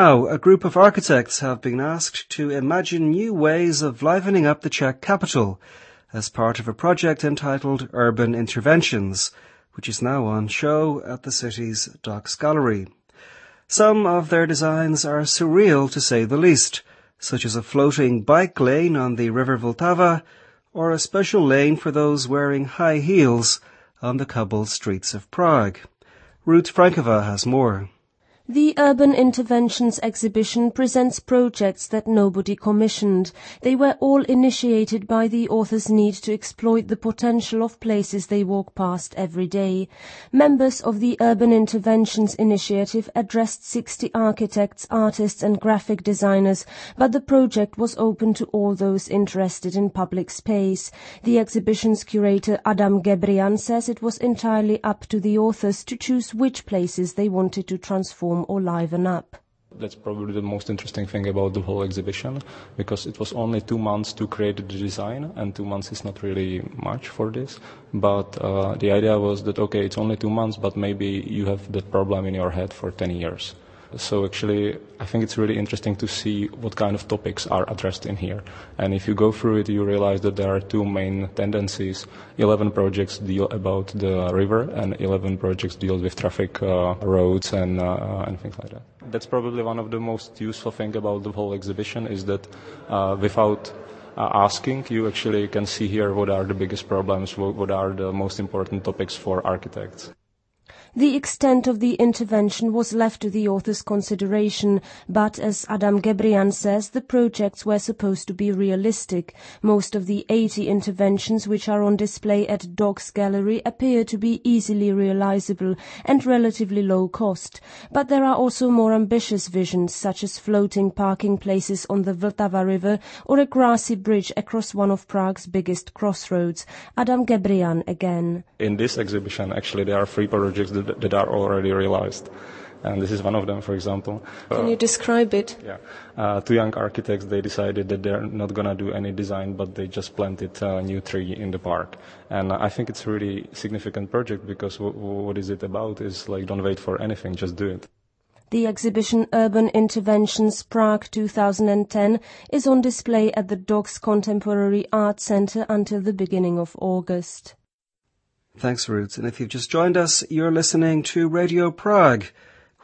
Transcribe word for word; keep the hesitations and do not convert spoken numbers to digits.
Now, a group of architects have been asked to imagine new ways of livening up the Czech capital as part of a project entitled Urban Interventions, which is now on show at the city's Docks Gallery. Some of their designs are surreal to say the least, such as a floating bike lane on the River Vltava or a special lane for those wearing high heels on the cobbled streets of Prague. Ruth Frankova has more. The Urban Interventions exhibition presents projects that nobody commissioned. They were all initiated by the author's need to exploit the potential of places they walk past every day. Members of the Urban Interventions initiative addressed sixty architects, artists and graphic designers, but the project was open to all those interested in public space. The exhibition's curator Adam Gebrian says it was entirely up to the authors to choose which places they wanted to transform or liven up. That's probably the most interesting thing about the whole exhibition, because it was only two months to create the design, and two months is not really much for this. But uh, the idea was that, okay, it's only two months, but maybe you have that problem in your head for ten years. So actually, I think it's really interesting to see what kind of topics are addressed in here. And if you go through it, you realize that there are two main tendencies. eleven projects deal about the river, and eleven projects deal with traffic, uh, roads, and, uh, and things like that. That's probably one of the most useful things about the whole exhibition, is that uh, without uh, asking, you actually can see here what are the biggest problems, what, what are the most important topics for architects. The extent of the intervention was left to the author's consideration, but as Adam Gebrian says, the projects were supposed to be realistic. Most of the eighty interventions which are on display at Docks Gallery appear to be easily realizable and relatively low cost. But there are also more ambitious visions, such as floating parking places on the Vltava River or a grassy bridge across one of Prague's biggest crossroads. Adam Gebrian again. In this exhibition, actually, there are three projects that that are already realized. And this is one of them, for example. Can you describe it? Yeah. Uh, two young architects, they decided that they're not going to do any design, but they just planted a new tree in the park. And I think it's a really significant project, because w- what is it about is, like, don't wait for anything, just do it. The exhibition Urban Interventions Prague two thousand ten is on display at the Docks Contemporary Art Centre until the beginning of August. Thanks, Ruth. And if you've just joined us, you're listening to Radio Prague,